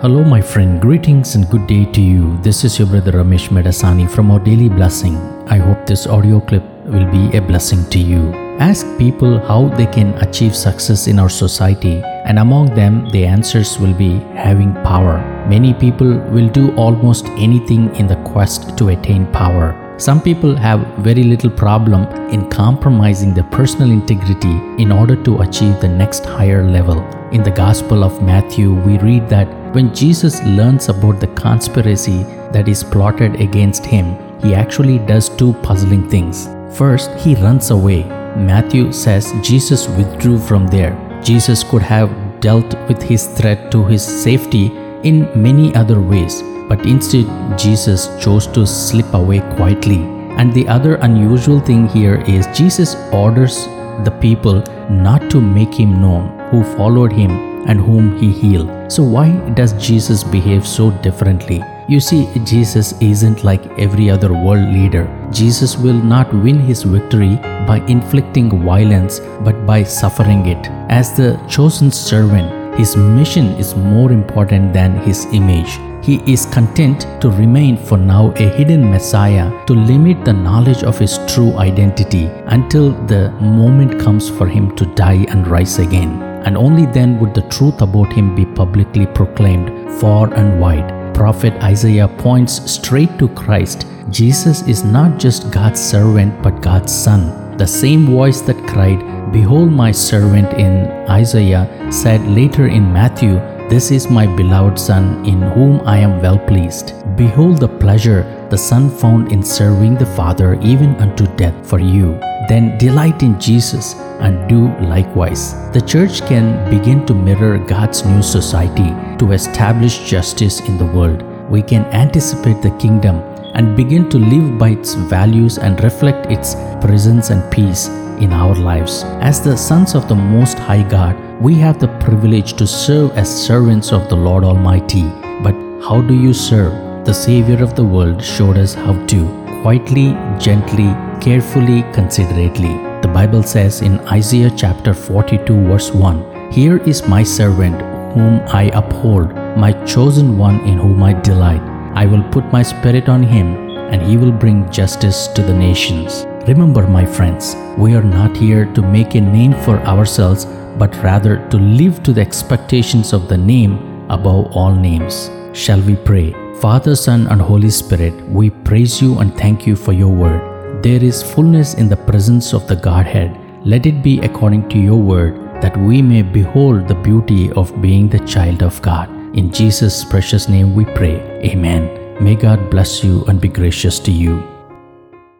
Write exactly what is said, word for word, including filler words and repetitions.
Hello, my friend. Greetings and good day to you. This is your brother Ramesh Medasani from Our Daily Blessing. I hope this audio clip will be a blessing to you. Ask people how they can achieve success in our society, and among them, the answers will be having power. Many people will do almost anything in the quest to attain power. Some people have very little problem in compromising their personal integrity in order to achieve the next higher level. In the Gospel of Matthew, we read that when Jesus learns about the conspiracy that is plotted against him, he actually does two puzzling things. First, he runs away. Matthew says Jesus withdrew from there. Jesus could have dealt with his threat to his safety in many other ways, but instead Jesus chose to slip away quietly. And the other unusual thing here is Jesus orders the people not to make him known who followed him and whom he healed. So why does Jesus behave so differently? You see, Jesus isn't like every other world leader. Jesus will not win his victory by inflicting violence, but by suffering it. As the chosen servant, his mission is more important than his image. He is content to remain for now a hidden Messiah, to limit the knowledge of his true identity until the moment comes for him to die and rise again. And only then would the truth about him be publicly proclaimed far and wide. Prophet Isaiah points straight to Christ. Jesus is not just God's servant but God's son. The same voice that cried, "Behold my servant" in Isaiah said later in Matthew, "This is my beloved Son in whom I am well pleased." Behold the pleasure the Son found in serving the Father even unto death for you. Then delight in Jesus and do likewise. The church can begin to mirror God's new society to establish justice in the world. We can anticipate the kingdom and begin to live by its values and reflect its presence and peace in our lives. As the sons of the Most High God, we have the privilege to serve as servants of the Lord Almighty. But how do you serve? The Savior of the world showed us how to. Quietly, gently, carefully, considerately. The Bible says in Isaiah chapter forty-two verse one, "Here is my servant whom I uphold, my chosen one in whom I delight. I will put my spirit on him, and he will bring justice to the nations." Remember, my friends, we are not here to make a name for ourselves, but rather to live to the expectations of the name above all names. Shall we pray? Father, Son, and Holy Spirit, we praise you and thank you for your word. There is fullness in the presence of the Godhead. Let it be according to your word, that we may behold the beauty of being the child of God. In Jesus' precious name we pray. Amen. May God bless you and be gracious to you.